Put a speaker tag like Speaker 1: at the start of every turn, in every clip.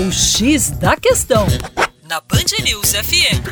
Speaker 1: O X da Questão, na Band News FM.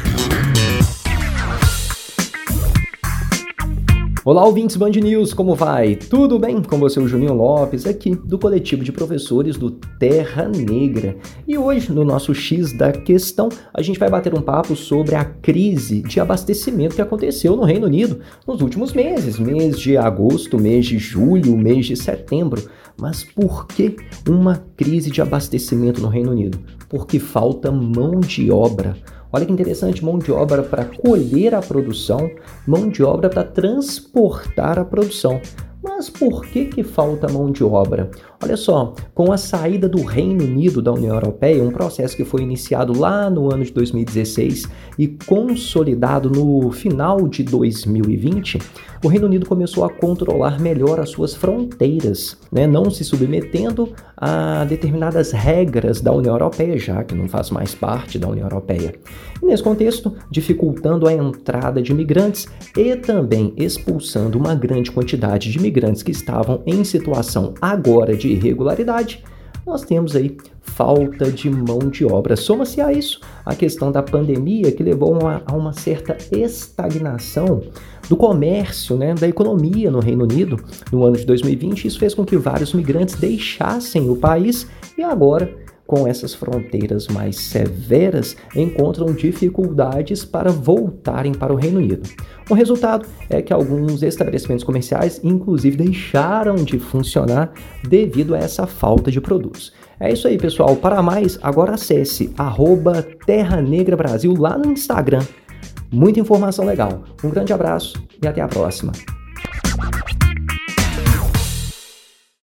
Speaker 2: Olá, ouvintes Band News, como vai? Tudo bem? Com você, o Juninho Lopes, aqui do coletivo de professores do Terra Negra. E hoje, no nosso X da Questão, a gente vai bater um papo sobre a crise de abastecimento que aconteceu no Reino Unido nos últimos meses, mês de agosto, mês de julho, mês de setembro. Mas por que uma crise de abastecimento no Reino Unido? Porque falta mão de obra. Olha que interessante, mão de obra para colher a produção, mão de obra para transportar a produção. Mas por que falta mão de obra? Olha só, com a saída do Reino Unido da União Europeia, um processo que foi iniciado lá no ano de 2016 e consolidado no final de 2020, o Reino Unido começou a controlar melhor as suas fronteiras, não se submetendo a determinadas regras da União Europeia, já que não faz mais parte da União Europeia. E nesse contexto, dificultando a entrada de imigrantes e também expulsando uma grande quantidade de imigrantes que estavam em situação agora de irregularidade, nós temos aí falta de mão de obra. Soma-se a isso a questão da pandemia, que levou a uma certa estagnação do comércio, da economia no Reino Unido no ano de 2020. Isso fez com que vários migrantes deixassem o país e agora, com essas fronteiras mais severas, encontram dificuldades para voltarem para o Reino Unido. O resultado é que alguns estabelecimentos comerciais, inclusive, deixaram de funcionar devido a essa falta de produtos. É isso aí, pessoal. Para mais, agora acesse @TerraNegraBrasil lá no Instagram. Muita informação legal. Um grande abraço e até a próxima.